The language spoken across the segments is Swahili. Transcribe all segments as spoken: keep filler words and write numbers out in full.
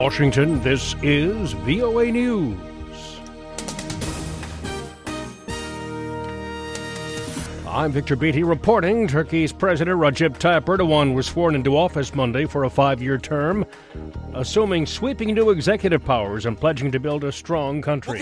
Washington, this is V O A News. I'm Victor Beatty reporting. Turkey's President Recep Tayyip Erdogan was sworn into office Monday for a five-year term, assuming sweeping new executive powers and pledging to build a strong country.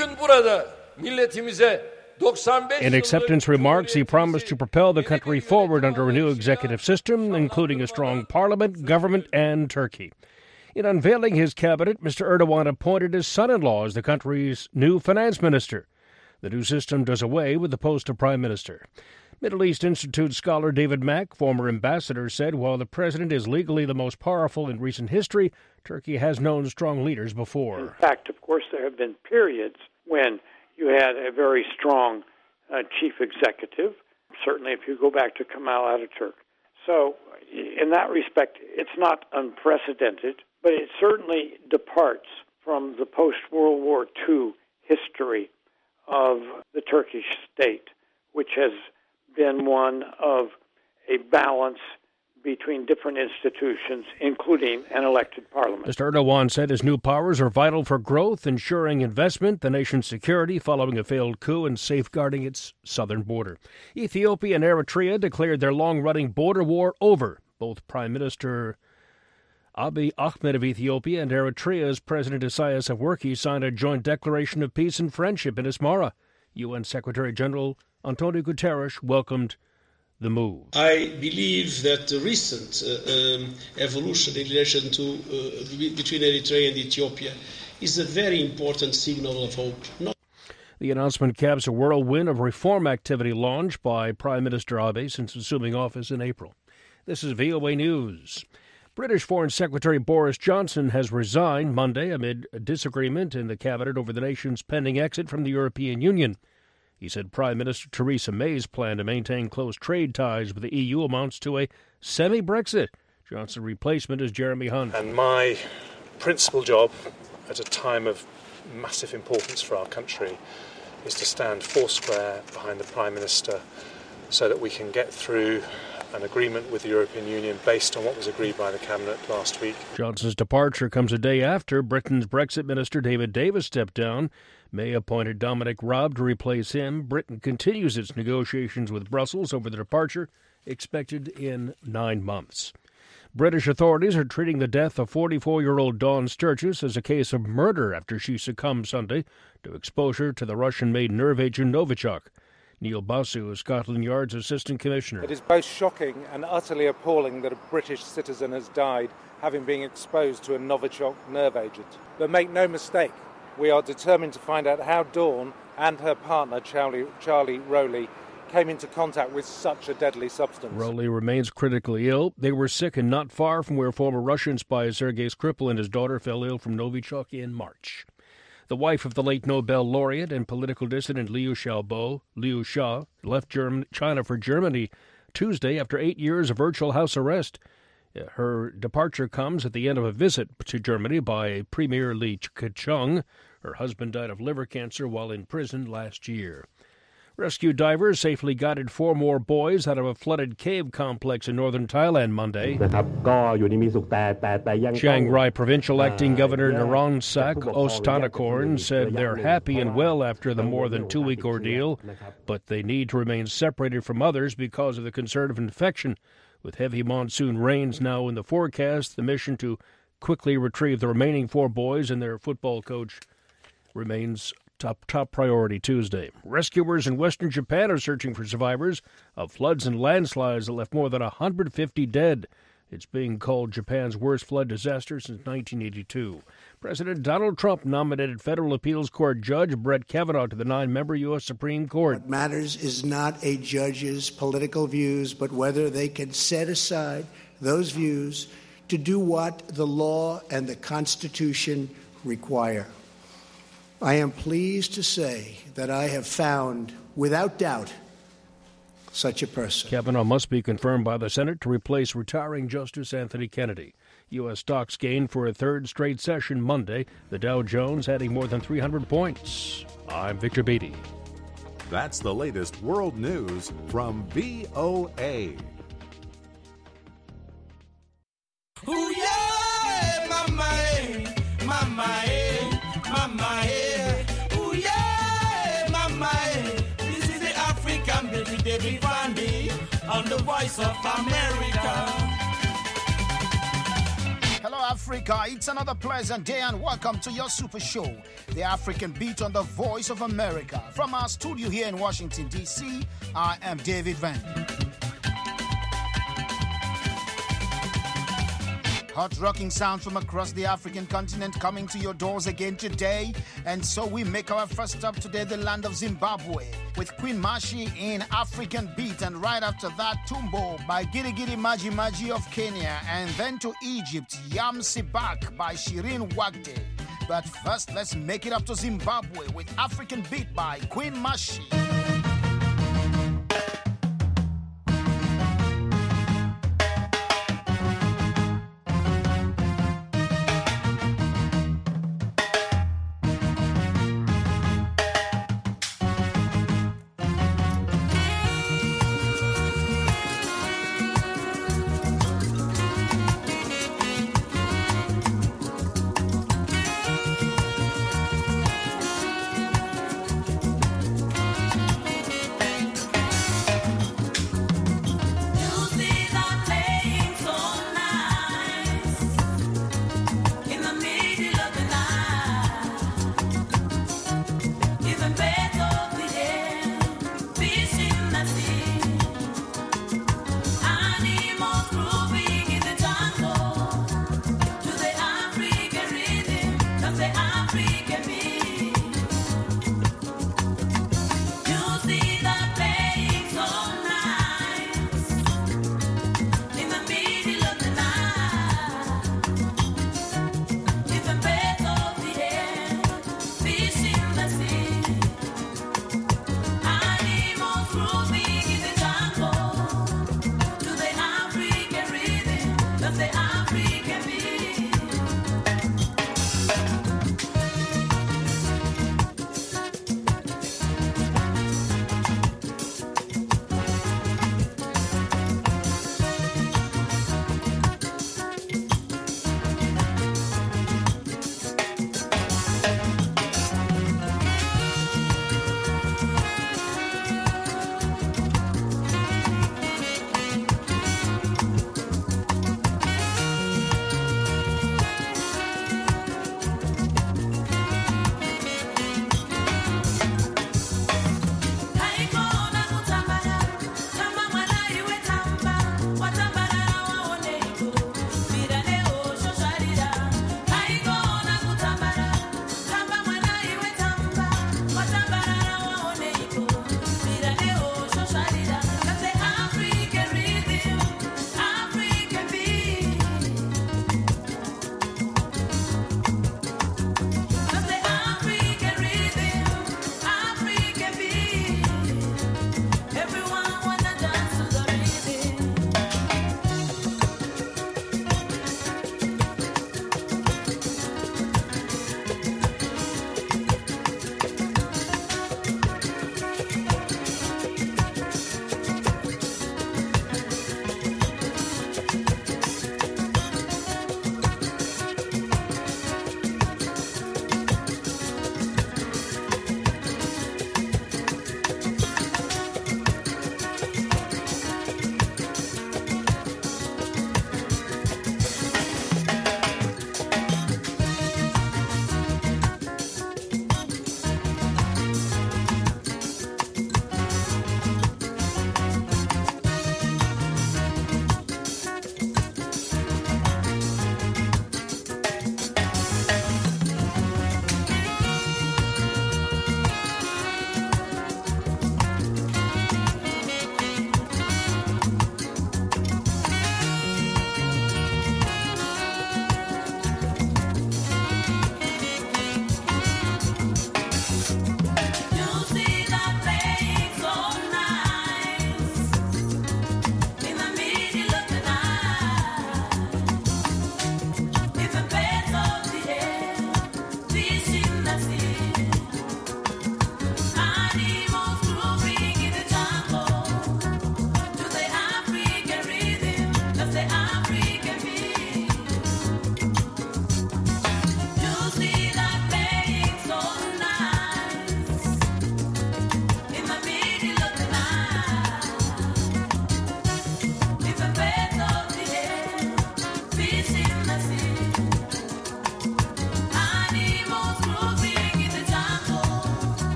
In acceptance remarks, he promised to propel the country forward under a new executive system, including a strong parliament, government, and Turkey. In unveiling his cabinet, Mister Erdogan appointed his son-in-law as the country's new finance minister. The new system does away with the post of prime minister. Middle East Institute scholar David Mack, former ambassador, said while the president is legally the most powerful in recent history, Turkey has known strong leaders before. In fact, of course, there have been periods when you had a very strong uh, chief executive, certainly if you go back to Kemal Ataturk. So in that respect, it's not unprecedented, but it certainly departs from the post-World War Two history of the Turkish state, which has been one of a balance between different institutions, including an elected parliament. Mister Erdogan said his new powers are vital for growth, ensuring investment, the nation's security following a failed coup, and safeguarding its southern border. Ethiopia and Eritrea declared their long-running border war over. Both Prime Minister Abiy Ahmed of Ethiopia and Eritrea's President Isaias Afwerki signed a joint declaration of peace and friendship in Asmara. U N Secretary-General Antonio Guterres welcomed the move. I believe that the recent uh, um, evolution in relation to uh, between Eritrea and Ethiopia is a very important signal of hope. Not the announcement caps a whirlwind of reform activity launched by Prime Minister Abiy since assuming office in April. This is V O A News. British Foreign Secretary Boris Johnson has resigned Monday amid a disagreement in the cabinet over the nation's pending exit from the European Union. He said Prime Minister Theresa May's plan to maintain close trade ties with the E U amounts to a semi-Brexit. Johnson's replacement is Jeremy Hunt. And my principal job at a time of massive importance for our country is to stand foursquare behind the Prime Minister so that we can get through an agreement with the European Union based on what was agreed by the Cabinet last week. Johnson's departure comes a day after Britain's Brexit Minister David Davis stepped down. May appointed Dominic Raab to replace him. Britain continues its negotiations with Brussels over the departure, expected in nine months. British authorities are treating the death of forty-four-year-old Dawn Sturgis as a case of murder after she succumbed Sunday to exposure to the Russian-made nerve agent Novichok. Neil Basu is Scotland Yard's Assistant Commissioner. It is both shocking and utterly appalling that a British citizen has died having been exposed to a Novichok nerve agent. But make no mistake, we are determined to find out how Dawn and her partner Charlie, Charlie Rowley came into contact with such a deadly substance. Rowley remains critically ill. They were sick and not far from where former Russian spy Sergei Skripal and his daughter fell ill from Novichok in March. The wife of the late Nobel laureate and political dissident Liu Xiaobo, Liu Xia, left German, China for Germany Tuesday after eight years of virtual house arrest. Her departure comes at the end of a visit to Germany by Premier Li Keqiang. Her husband died of liver cancer while in prison last year. Rescue divers safely guided four more boys out of a flooded cave complex in northern Thailand Monday. Chiang Rai Provincial Acting Governor Naronsak Ostanakorn said they're happy and well after the more than two-week ordeal, but they need to remain separated from others because of the concern of infection. With heavy monsoon rains now in the forecast, the mission to quickly retrieve the remaining four boys and their football coach remains Top top priority Tuesday. Rescuers in western Japan are searching for survivors of floods and landslides that left more than one hundred fifty dead. It's being called Japan's worst flood disaster since nineteen eighty-two. President Donald Trump nominated federal appeals court judge Brett Kavanaugh to the nine-member U S Supreme Court. What matters is not a judge's political views, but whether they can set aside those views to do what the law and the Constitution require. I am pleased to say that I have found, without doubt, such a person. Kavanaugh must be confirmed by the Senate to replace retiring Justice Anthony Kennedy. U S stocks gained for a third straight session Monday, the Dow Jones adding more than three hundred points. I'm Victor Beatty. That's the latest world news from V O A. Ooh, yeah, my man, my voice of America. Hello, Africa. It's another pleasant day and welcome to your super show, The African Beat on the Voice of America. From our studio here in Washington, D C, I am David Van. Hot rocking sound from across the African continent coming to your doors again today. And so we make our first stop today, the land of Zimbabwe, with Queen Mashi in African Beat. And right after that, Tumbo by Giri Giri Maji Maji of Kenya. And then to Egypt, Yam Sibak by Shirin Wagde. But first, let's make it up to Zimbabwe with African Beat by Queen Mashi.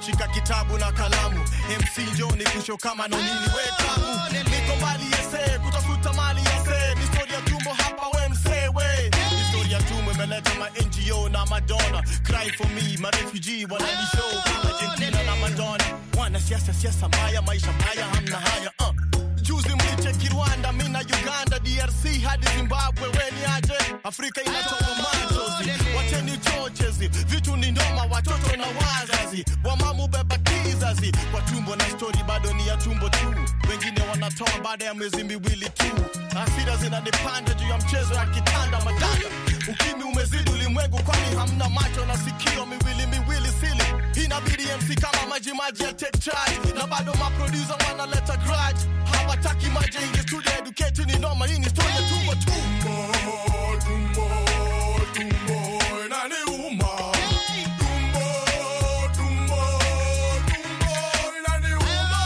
shika kitabu na kalamu. M C Johnny kusho kama no nini wetamu. Niko mbali yese kutafuta mali yese. Ni story ya tumbo hapa we mse we. Ni story ya tumbo imeleta ma N G O na Madonna. Cry for me, ma refugee wanani show kama Argentina na Madonna. Wana siasa siasa mbaya, maisha mbaya hamna haya. uh. Juzi mlicheki Rwanda, mina Uganda, D R C hadi Zimbabwe. Weni aje Afrika inatoa machozi. Wateni chochezi, vitu ni ndoma, watoto na wazazi. Wamamu beba kizazi, kwa tumbo na story bado ni ya tumbo tu. Wengine wanatoa baada ya mwezi miwili tu. Hasira zinanipanda juu ya mchezo ya kitanda madanga. Ukimi umezidi ulimwengu kwani hamna macho na sikio, miwili miwili sili. Inabidi M C kama maji maji ya take charge. Na bado maproducer wanaleta grudge. Hawataki maji ingi studio educate ni noma. Hii ni story ya tumbo tumbo. Tumbo, tumbo, nani uma. Tumbo, tumbo, tumbo, nani uma.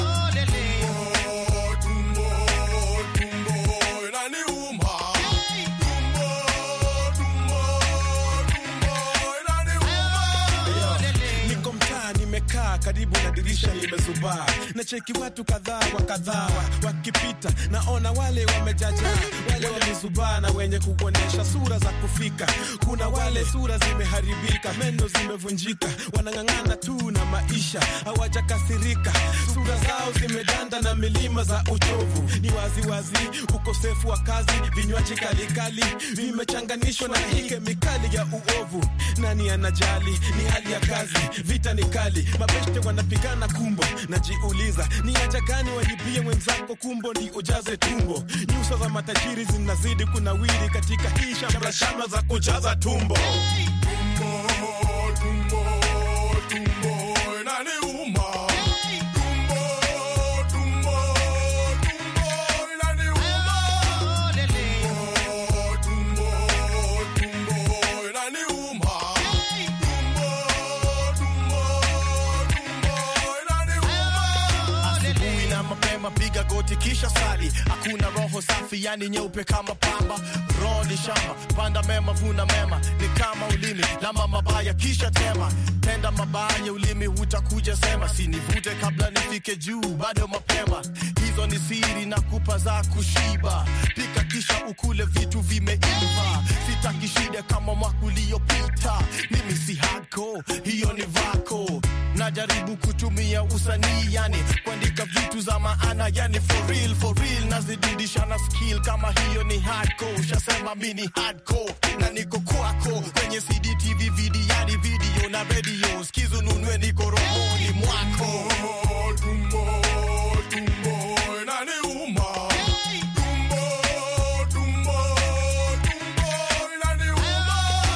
Tumbo, tumbo, tumbo, nani uma. Tumbo, tumbo, tumbo, nani uma. Niko mtaa nimekaa karibu na dirisha limezubaa. Na cheki watu kadhaa wa kadhaa wakipita, naona wale wamejaja, wale wamezubaa na wenye kuonesha sura za kufika. Kuna wale sura zimeharibika, meno zimevunjika, wanang'ang'ana tu na maisha, hawajakasirika. Sura zao zimedanda na milima za uchovu. Ni wazi wazi ukosefu wa kazi, vinywaji kali kali vimechanganishwa na hii kemikali ya uovu. Nani anajali? Ni hali ya kazi, vita ni kali, mabeshte wanapigana kumbo. Najiuliza ni haja gani walipie mwenzako kumbo ndi ujaze tumbo. Nyuso za matajiri zinazidi kunawiri katika hii shamra shamra za kujaza tumbo. Tumbo, tumbo, tumbo, nani uma. Tumbo, tumbo, tumbo, nani uma. Tumbo, tumbo, tumbo, nani uma. Tumbo, tumbo, tumbo, nani uma. Asubuhi na mapema piga goti kisha sali. Hakuna roho safi yani nyeupe kama pamba. Roho ni shamba, panda mema vuna mema. Ni kama ulimi, lama mabaya kisha tema. Tenda mabaya ulimi hutakuja sema. Sinivute kabla nifike juu bado mapema. Hizo ni siri na kupa za kushiba. Pika kisha ukule vitu vimeiva. Sitaki shida kama mwaka uliopita. Mimi si hardcore, hiyo ni vako. Najaribu kutumia usanii yani kuandika vitu za maana yani for real, for real. Nazididisha na skill kama hiyo ni hardcore. Shasema mini hardcore na niko kwako. Kwenye C D, T V, video yani video na radio. Skizu nunwe niko rohoni mwako. Tumbo, tumbo, nani uma. Tumbo, tumbo, tumbo, nani uma.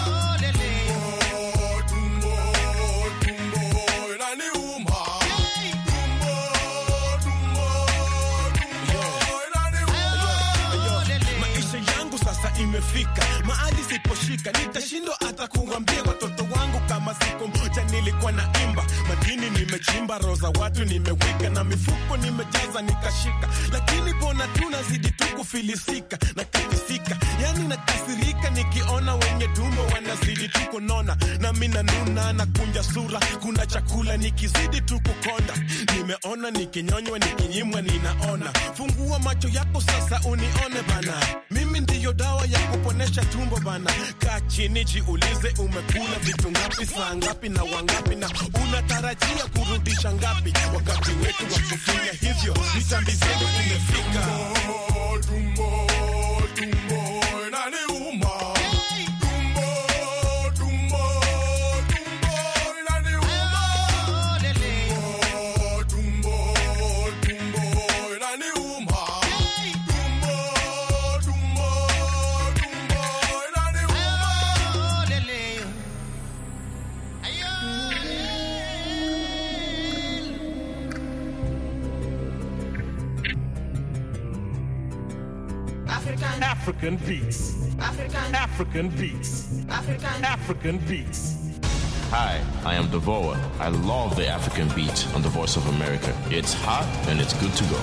Tumbo, tumbo, tumbo, nani uma. Tumbo, tumbo, tumbo, nani uma. Maisha yangu sasa imefika mahali siposhika, nitashindwa hata kuambia watoto wangu kama siku moja nilikuwa na imba. Madini nimechimba, roza watu nimeweka, na mifuko nimejaza nikashika. Lakini bona tunazidi tu kufilisika na katisika, yani nakasirika nikiona wenye tumbo wanazidi tu kunona. Na mina nuna na kunja sura, kuna chakula nikizidi tu kukonda. Nimeona nikinyonywa nikinyimwa ninaona. Fungua macho yako sasa unione bana, mimi ndiyo dawa ya kuponesha tumbo bana. Kaa chini jiulize umekula vitu ngapi, saa ngapi na wangapi, na unatarajia kurudisha ngapi. Wakati wetu wa kufanya hivyo mitambi zenu imefika. Tumbo, tumbo, tumbo, nani uma. Tumbo, tumbo, tumbo, nani uma. Tumbo, tumbo, tumbo, nani uma. Tumbo, tumbo, tumbo, nani uma. African, African beats. African, African beats. African, African beats. Hi, I am Devoa. I love the African beat on the Voice of America. It's hot and it's good to go.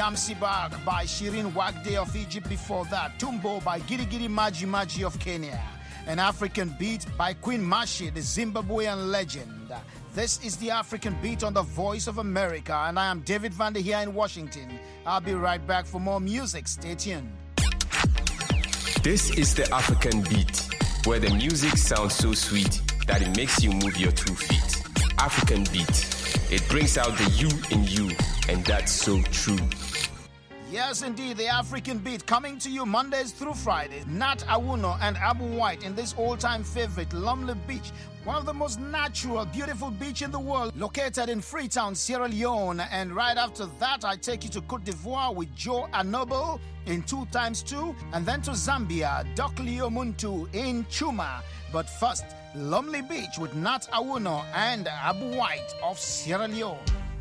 Yamsi Bag by Shirin Wagde of Egypt. Before that, Tumbo by Gidi Gidi Maji Maji of Kenya. An African Beat by Queen Mashi, the Zimbabwean legend. This is the African Beat on the Voice of America, and I am David Vander here in Washington. I'll be right back for more music. Stay tuned. This is the African Beat, where the music sounds so sweet that it makes you move your two feet. African Beat. It brings out the you in you, and that's so true. Yes, indeed, the African Beat coming to you Mondays through Fridays. Nat Awuno and Abu White in this all-time favorite, Lumley Beach, one of the most natural, beautiful beach in the world, located in Freetown, Sierra Leone. And right after that, I take you to Cote d'Ivoire with Joe Anobo in two times two, and then to Zambia, Doc Leo Muntu in Chuma. But first, Lumley Beach with Nat Awuno and Abu White of Sierra Leone.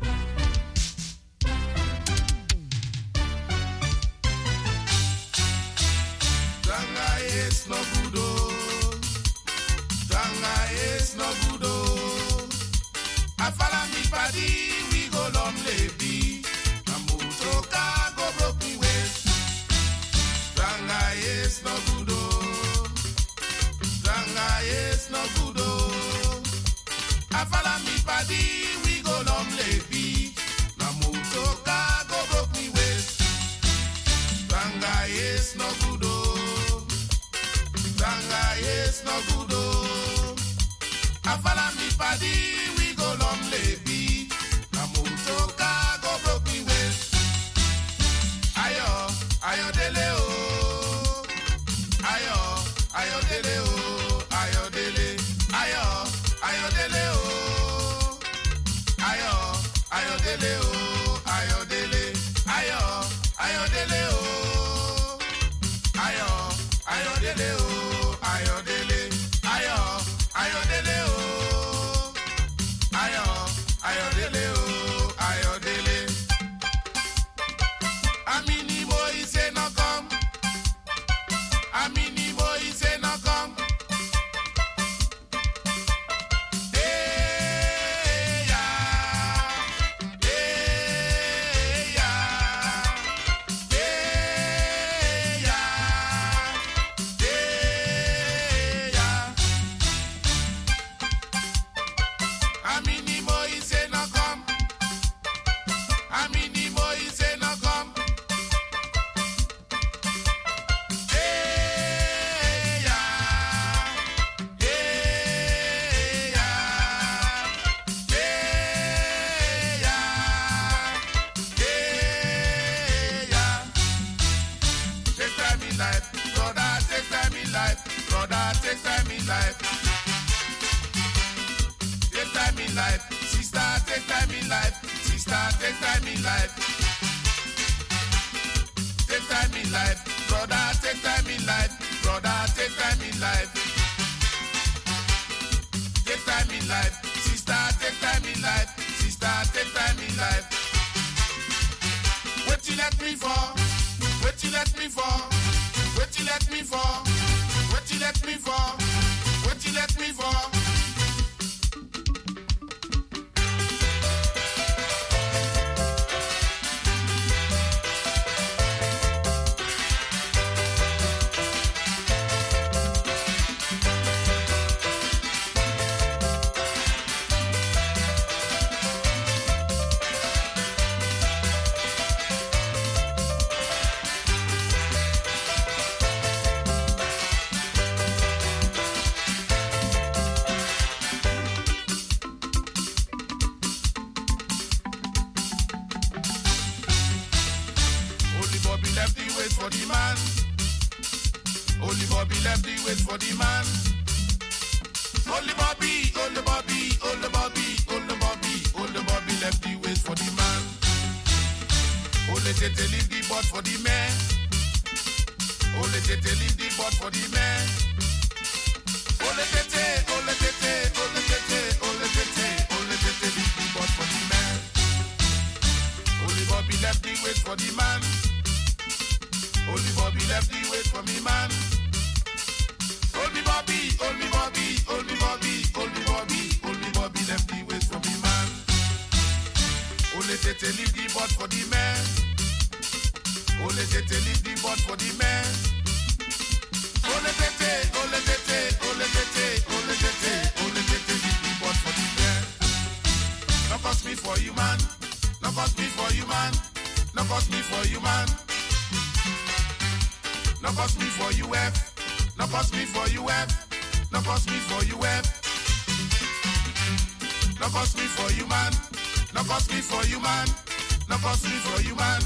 Tanga is no good, oh. Tanga is no good, oh. I follow me party, we go Lumley Beach. Amutoka go broke me waist. Tanga is no good, oh. Tanga is no good, oh. I follow me party, we go Lumley Beach. Amutoka go broke me waist. Tanga is no good, oh. Tanga is no good, oh. I follow me party, we go Lumley Beach. Amutoka go broke me waist. Ayo, ayo dele, oh. Ayo, ayo dele, oh. Ayo dele, ayo, ayo dele, oh. Ayo, ayo dele, oh. Ayo dele, ayo, ayo dele, oh. Ayo, ayo dele, oh. Ayo dele, ayo, ayo dele, oh. Ayo, ayo dele, oh. Ayo dele. Amini boy say no come. Amini boy say no come. Hey ya, hey ya, hey ya, hey ya. Amini boy say no come. Amini boy say no come. Hey ya, hey ya, hey ya, hey ya. Take time in life, brother. Take time in life, brother. Take time in life. Take time in life, sister. Take time in life, sister. Take time in life. Take time in life, brother. Take time in life, brother. Take time in life. Take time in life, sister. Take time in life, sister. Take time in life. What you let me for? What you let me for? What you let me for? What you let me for? What you let me for? Only Bobby left the waist for the man. Only Bobby left the waist for the man. Only Bobby, only Bobby, only Bobby, only Bobby, only Bobby left the waist for the man. Only Tete leave the butt for the man. Only Tete leave the butt for the man. Only Tete, only Tete, only Tete, only Tete, only Tete leave the butt for the man. Only Bobby left the waist for the man. Only Bobby left the waist for me man. Only Bobby, only Bobby, only Bobby, only Bobby, only Bobby left the waist for me man. Only Tete leave the butt for the man. Ole tete, leave the board for the men. Ole tete, ole tete, ole tete, ole tete, ole tete, leave the board for the men. No cost me for you, man. No cost me for you, man. No cost me for you, man. No cost me for you, F. No cost me for you, F. No cost me for you, F. No cost me for you, man. No cost me for you, man. No cost me for you, man.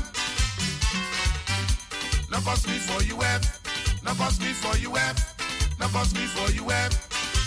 No cost me for you, F. No cost me for you, F. No cost me for you, F.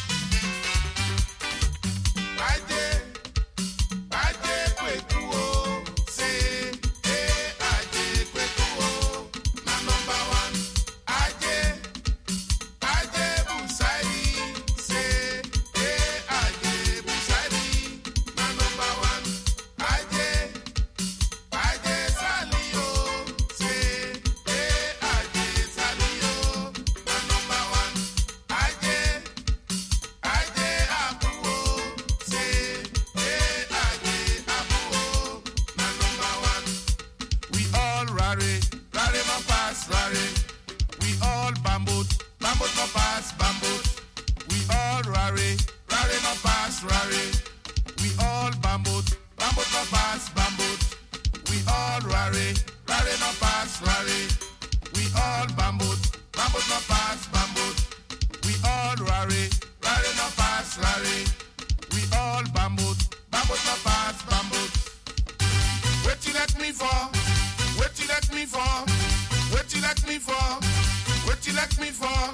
I did. I did quit to oh. Say, hey, I did quit to oh. My number one. I did. I did Busai. Say, hey, I did Busai. My number one. I did. I did Salio. Say, hey, I did Salio. My number one. I did. I did Abuo. Say, hey, I did Abuo. My number one. We all rare, rare no pass, rare. We all bamboo, bamboo no pass, bamboo. We all rare, rare no pass, rare. We all bamboo, bamboo no pass, bamboo. We all rare, rare no pass, rare. We all bamboo, bamboo no pass, bamboo. We all rare, rare no pass, rare. We all bamboo, bamboo no pass, bamboo. What you let me for? What you let me for? What you let me for? What you let me for?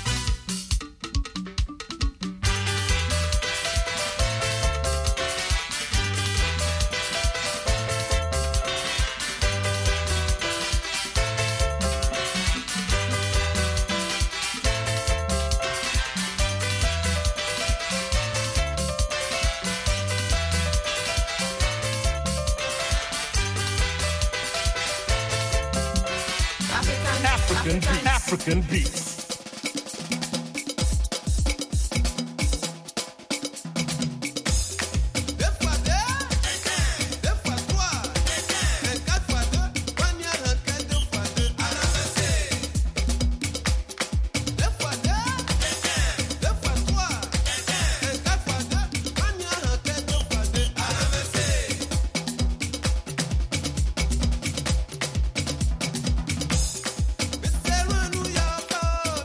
African beats. African beats. New York.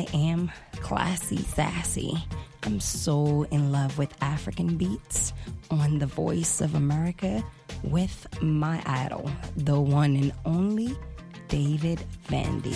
am classy, sassy. I'm so in love with African beats on The Voice of America with my idol, the one and only David Vandy.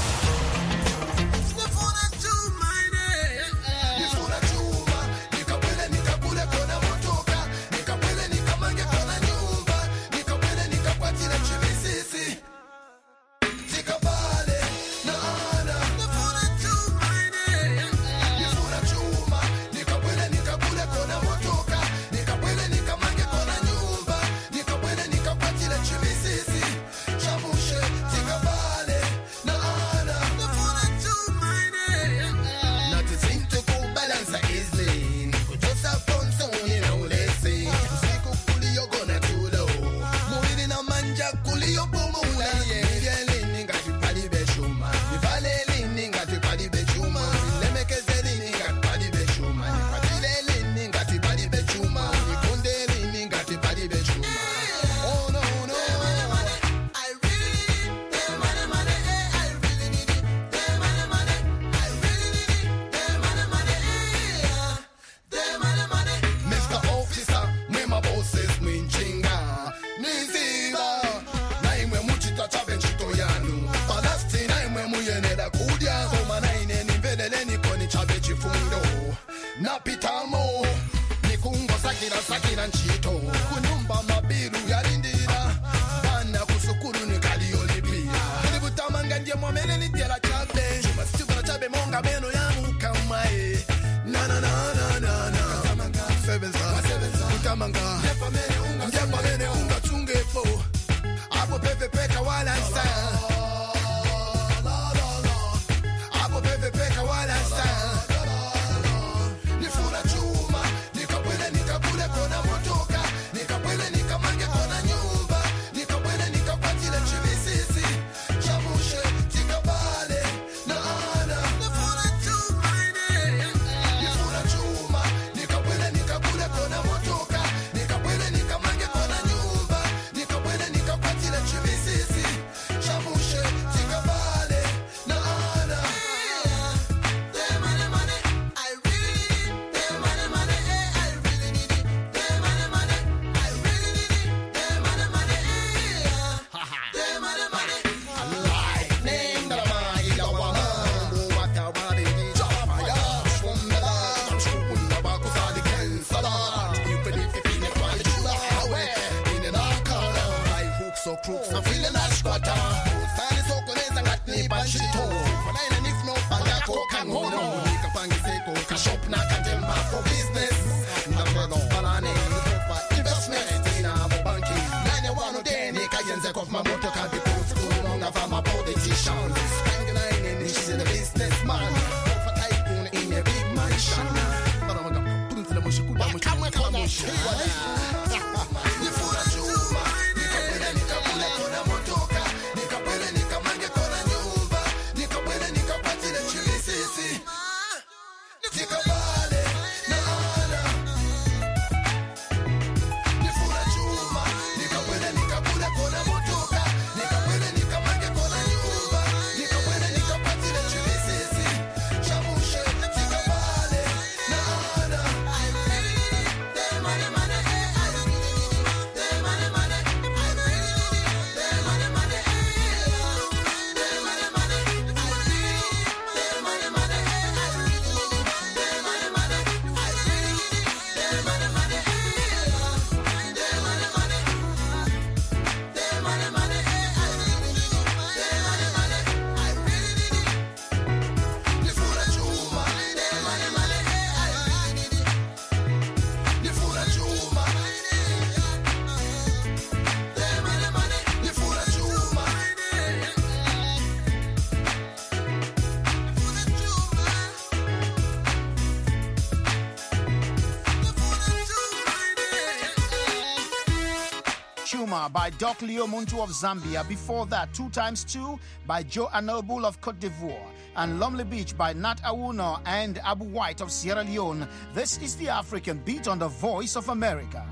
By Doc Leo Muntu of Zambia. Before that, Two Times Two by Joe Anoble of Cote d'Ivoire. And Lonely Beach by Nat Awuno and Abu White of Sierra Leone. This is the African Beat on The Voice of America.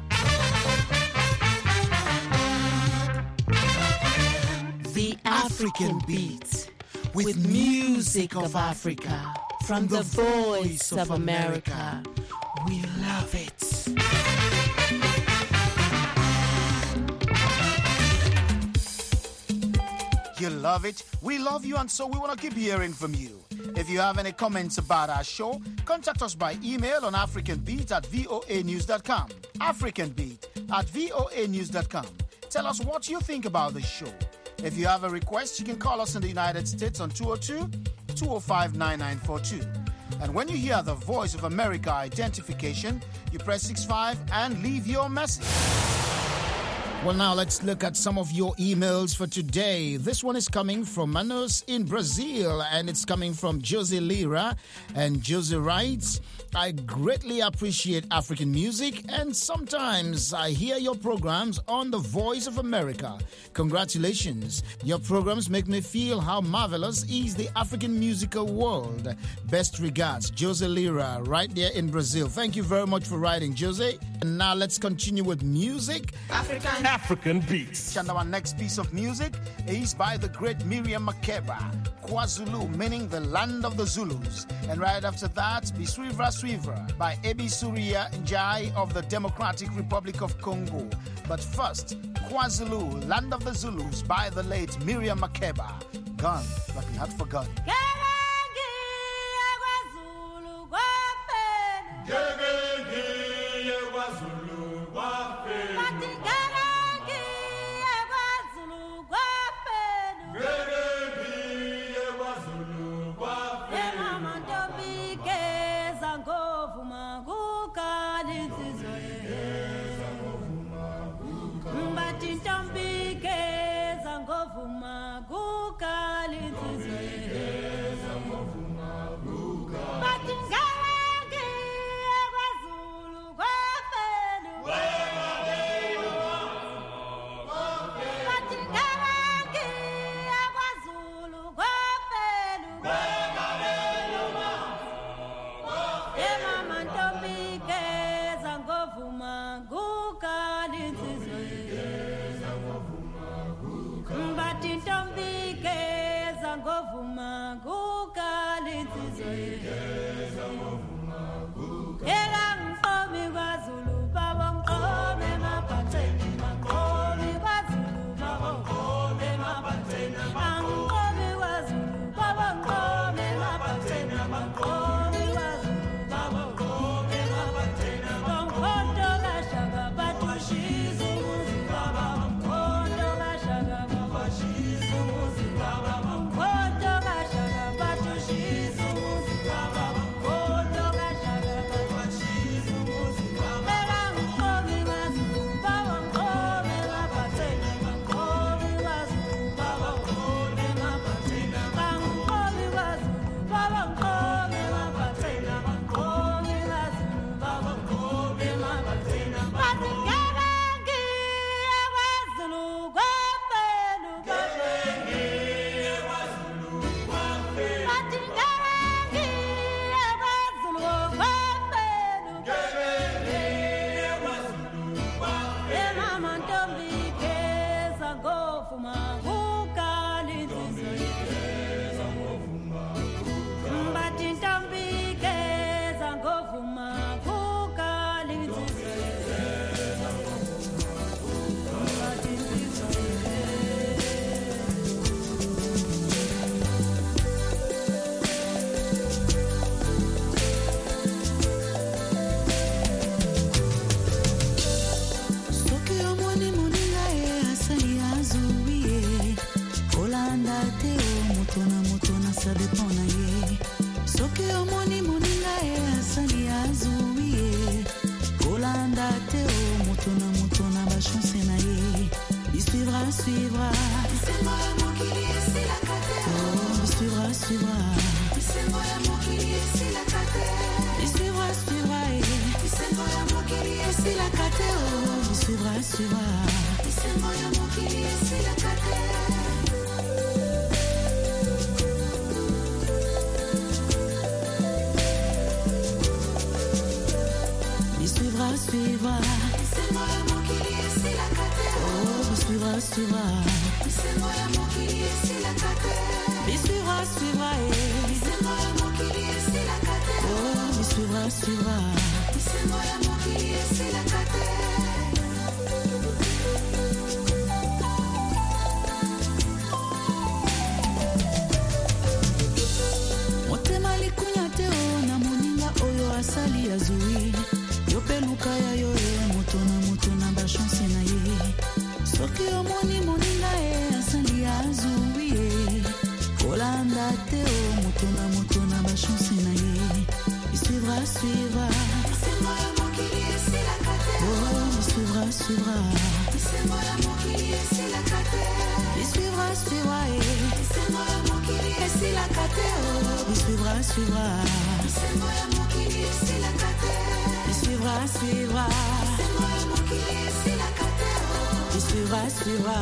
The African Beat. with music of Africa from the voice of America. We love it. You love it? We love you, and so we want to keep hearing from you. If you have any comments about our show, contact us by email on africanbeat at voa news dot com. africanbeat at voa news dot com. Tell us what you think about the show. If you have a request, you can call us in the United States on two oh two, two oh five, nine nine four two. And when you hear the Voice of America identification, you press six five and leave your message. Well, now let's look at some of your emails for today. This one is coming from Manos in Brazil, and it's coming from Jose Lira. And Jose writes, I greatly appreciate African music, and sometimes I hear your programs on the Voice of America. Congratulations. Your programs make me feel how marvelous is the African musical world. Best regards, Jose Lira, right there in Brazil. Thank you very much for writing, Jose. And now let's continue with music. African African beats. And our next piece of music is by the great Miriam Makeba, KwaZulu, meaning the land of the Zulus. And right after that, Biswivra Swivra by Ebi Surya Njai of the Democratic Republic of Congo. But first, KwaZulu, land of the Zulus by the late Miriam Makeba. Gone, but not forgotten. suivra, suivra, suivra. Il suivra, suivra, oh, il suivra, suivra. Motema likunya teo na moninga oyo asali azui. Yopeluka ya yo e motona motona ba chance na ye. Soki omoni moninga e asali azui e. Olanda teo motona motona ba chance na ye. Il suivra, suivra. Oh, il suivra, suivra. Il suivra, suivra. Et si la cate, oh, il suivra, suivra. Il suivra, suivra. Il suivra, suivra.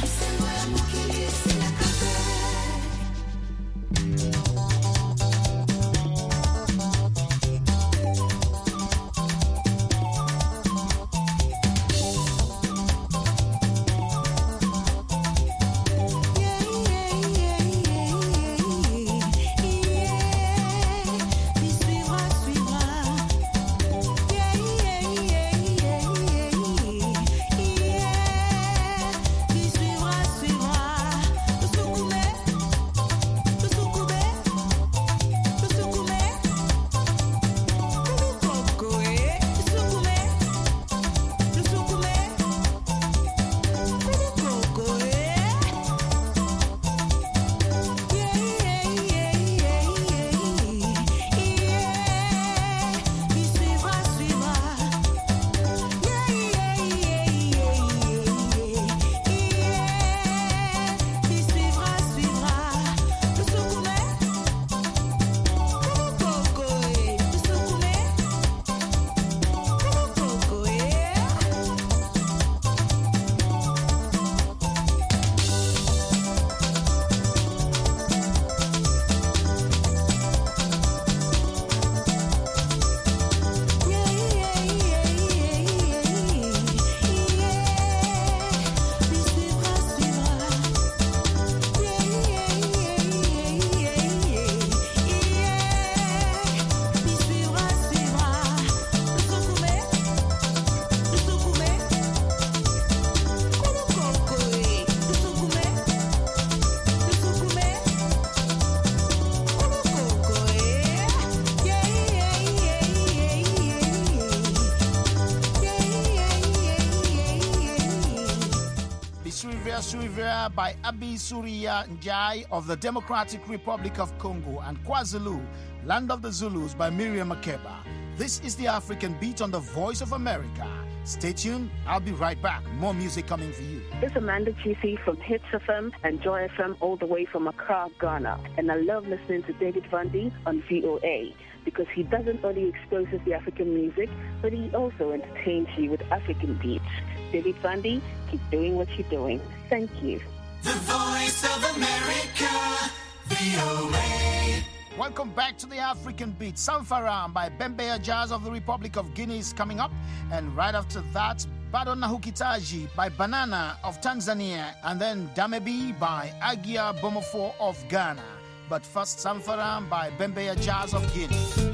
Suivra by Abi Surya Njai of the Democratic Republic of Congo, and KwaZulu, Land of the Zulus by Miriam Makeba. This is the African Beat on the Voice of America. Stay tuned. I'll be right back. More music coming for you. It's Amanda Chisi from Hits F M and Joy F M all the way from Accra, Ghana. And I love listening to David Bundy on V O A because he doesn't only exposes the African music, but he also entertains you with African beats. David Bundy, keep doing what you're doing. Thank you. The Voice of America, V O A. Welcome back to the African Beat. Sanfaram by Bembeya Jazz of the Republic of Guinea is coming up. And right after that, Bado Nahukitaji by Banana of Tanzania. And then Damebi by Agia Bomofo of Ghana. But first, Sanfaram by Bembeya Jazz of Guinea.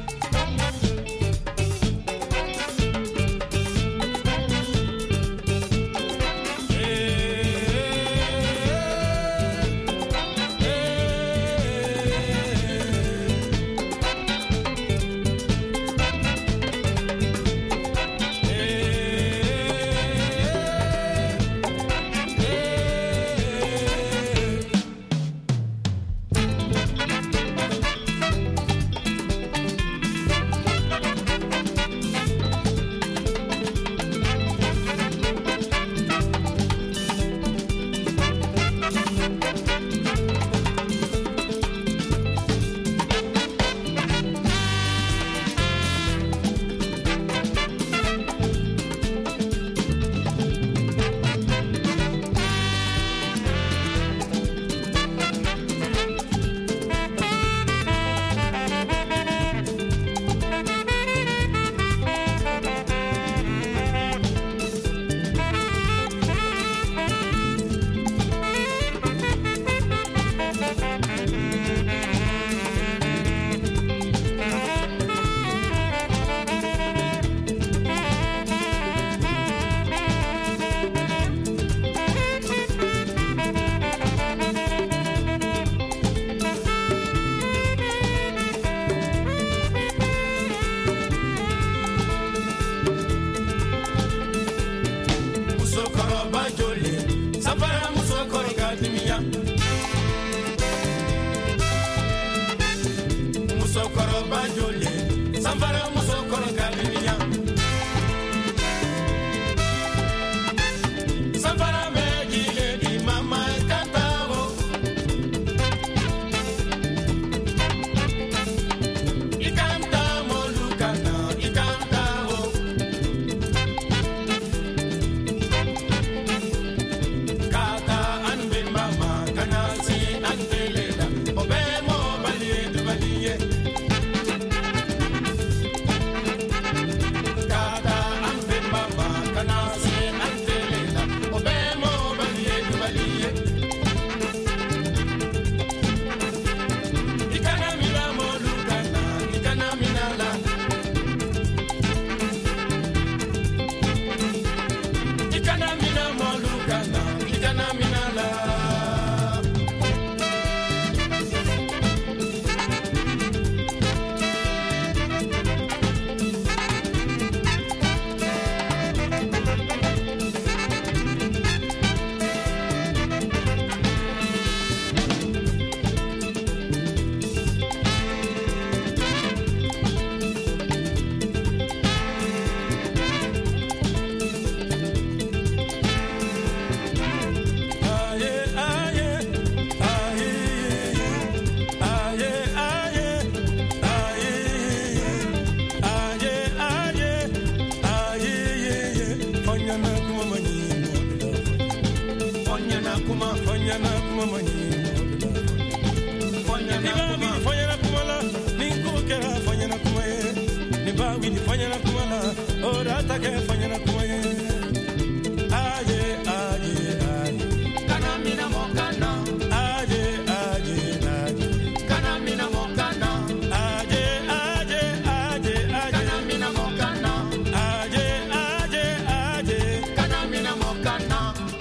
ba wini fanya na kumala ora take fanya na kuye aye aye aye kana mina mokana aye aye aye kana mina mokana aye aye aye aye kana mina mokana aye aye aye kana mina mokana.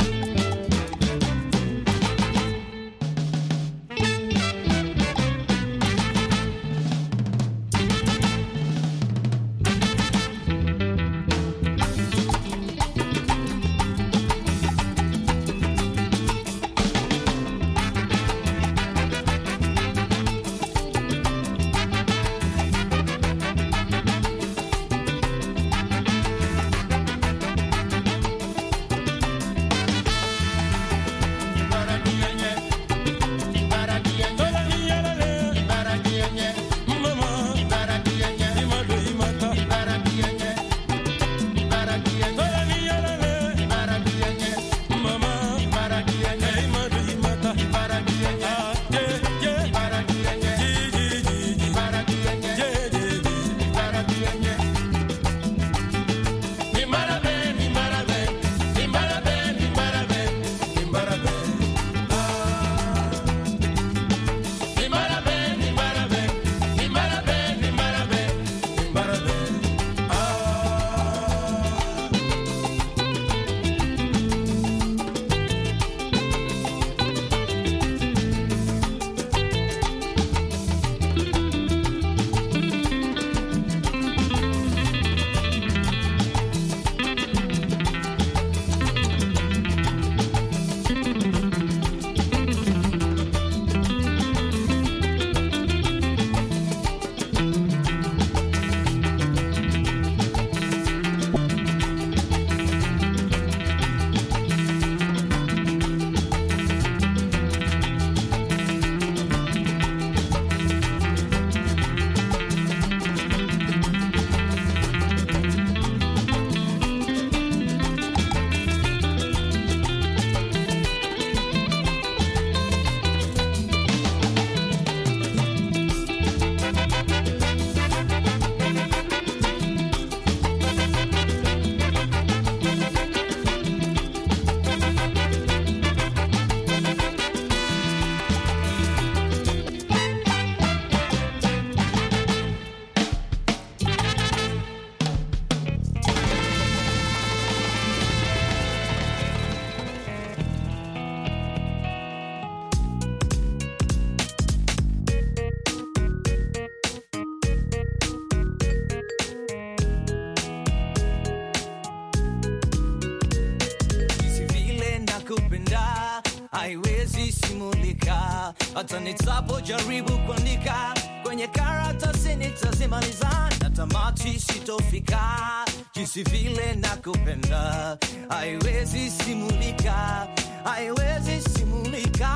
haiwezi simulika, hata nitapojaribu kuandika kwenye karatasi nitazimaliza, na tamati sitofika, jinsi vile nakupenda haiwezi simulika, haiwezi simulika.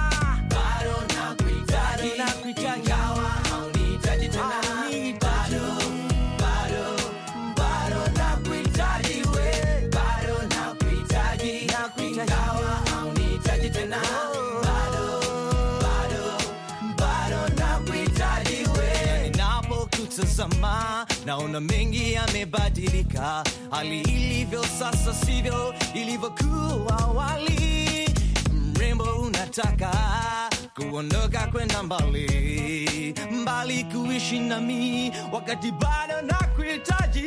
Bado nakuhitaji, nakuhitaji, ingawa haunihitaji tena. Bado, bado, bado nakuhitaji we. Bado nakuhitaji, nakuhitaji, ingawa haunihitaji tena. Bado, bado, bado nakuhitaji we. Ninapokutazama naona mengi yamebadilika, hali ilivyo sasa sivyo ilivyokuwa awali. Mrembo unataka kuondoka kwenda mbali, mbali kuishi nami wakati bado nakuhitaji.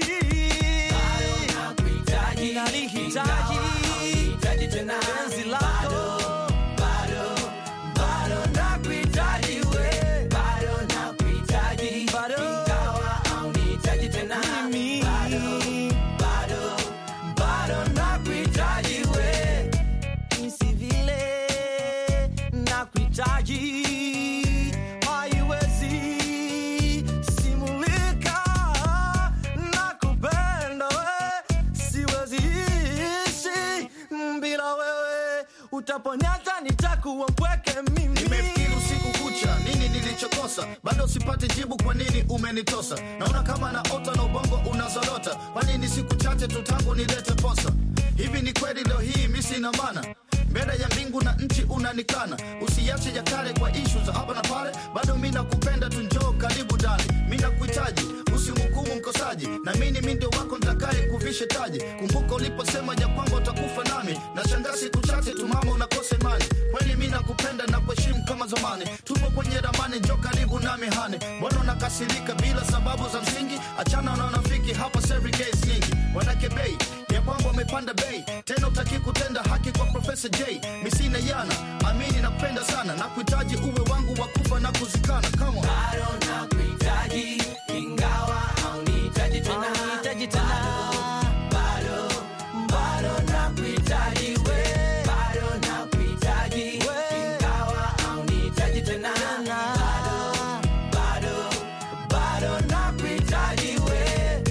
Bado nakuhitaji, nalihitaji, nahitaji tena penzi lako. Bado, bado nakuhitaji we. Bado nakuhitaji, bado, ingawa haunihitaji tena. Mimi bado, bado, bado nakuhitaji we. Jinsi vile nakuhitaji haiwezi simulika, nakupenda we, siwezi ishi bila wewe, utaponiacha nitakuwa mpweke mimi. Nimefikiri usiku kucha, nini nilichokosa, bado sipati jibu, kwa nini umenitosa. Naona kama naota na ubongo unazorota, kwa nini siku chache tu tangu nilete posa. Hivi ni kweli leo hii mimi sina maana, mbele ya mbingu na nchi unanikana. Usiache ya kale kwa ishu za hapa na pale, bado mimi nakupenda tu, njoo karibu ndani. Mimi nakuhitaji, usimhukumu mkosaji, na mimi mimi ndio wako nitakaye kuvisha taji. Kumbuka uliposema ya kwangu utakufa nami, na shangaa siku chache tu mama unakosa imani. Kweli mimi nakupenda na kuheshimu kama zamani, tupo kwenye ramani, njoo karibu nami hani. Mbona unakasirika bila sababu za msingi? Achana na unafiki, hapa every case nyingi. Wanake bei ya kwangu wamepanda bei, tena utaki kutenda haki kwa Professor J. Mimi sina yana, amini nakupenda sana, na kuhitaji uwe wangu wa kufa na kuzikana. Come on. Bado nakuhitaji, ingawa haunihitaji tena, haunihitaji tena. Bado, bado nakuhitaji we, bado nakuhitaji, ingawa haunihitaji tena. Bado, bado, bado nakuhitaji we,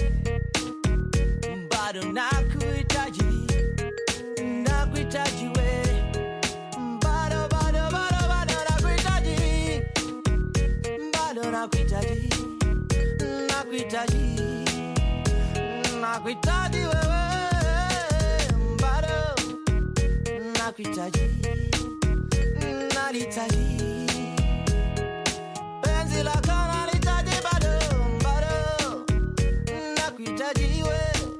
bado nakuhitaji, nakuhitaji we. Bado, bado, bado, bado nakuhitaji, bado nakuhitaji, nakuhitaji, nakuhitaji wewe. Bado nakuhitaji, nalihitaji penzi lako, nalihitaji bado, bado nakuhitaji we.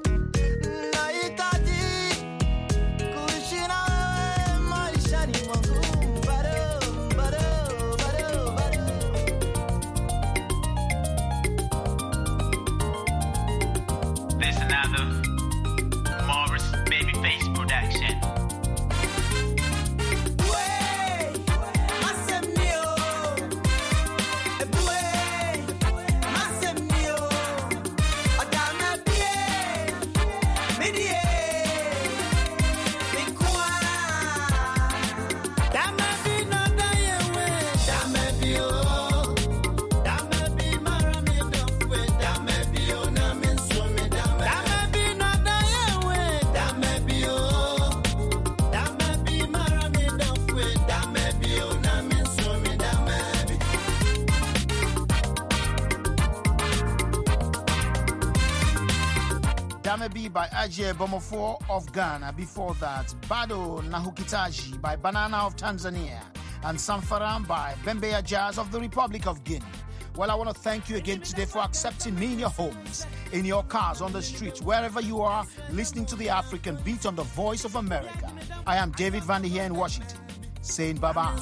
Damebi by Ajay Bomofo of Ghana. Before that, Bado Nahukitaji by Banana of Tanzania. And Sanfaram by Bembeya Jazz of the Republic of Guinea. Well, I want to thank you again today for accepting me in your homes, in your cars, on the streets, wherever you are, listening to the African Beat on the Voice of America. I am David Vandy here in Washington, saying bye-bye.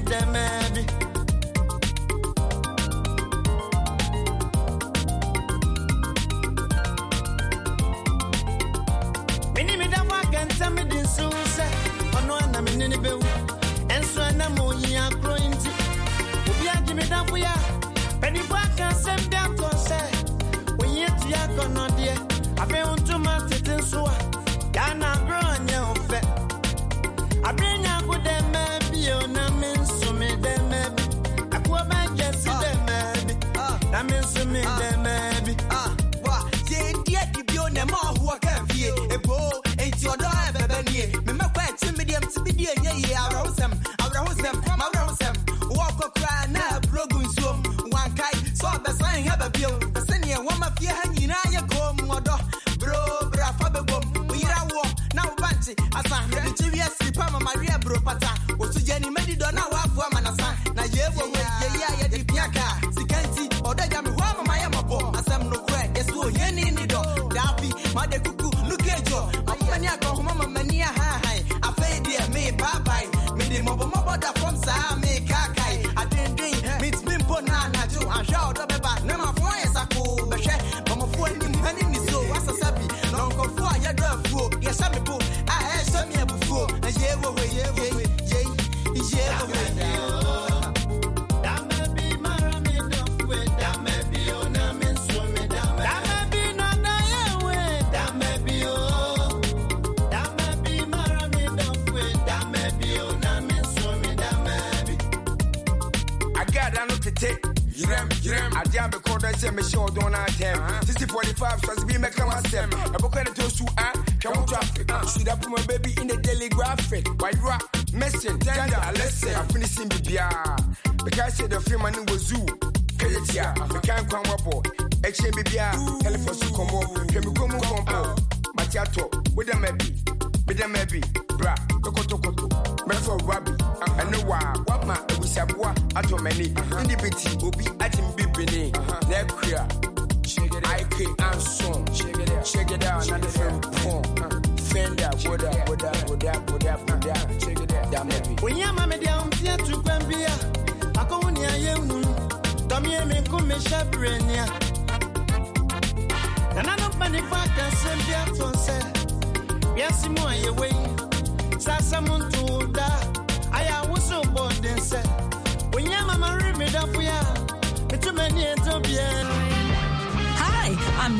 sixty forty-five, so be make a step. I book at the two and come traffic. Should I put my baby in the daily graphic? Why you are messing? Tender, let's say I'm finishing the beer. Because I said the film and it was zoo. Kayatia, we can't come up. Exchange baby, telephone to come up. Can we come up? Matiato, with a maybe, with a maybe. bra, Tokoto Koto, Mefo Rabbi, and no wa, what ma, we sabwa, Atomani, Indibiti, Obi, Atim Bibini, Nekria, I K and song, check it out, check it out, another film, Fender, what up, what up, what up, what up, what up, check it out, damn it. When you're mamma down, Pia to Bambia, I go near you, Tommy, me come, me shabrenia. And I don't panic back and send the answer, say, yes, more your way. Sassamun told that I was so bored and said, when your mamma read me up, we are, it's too many to be. Hi, I'm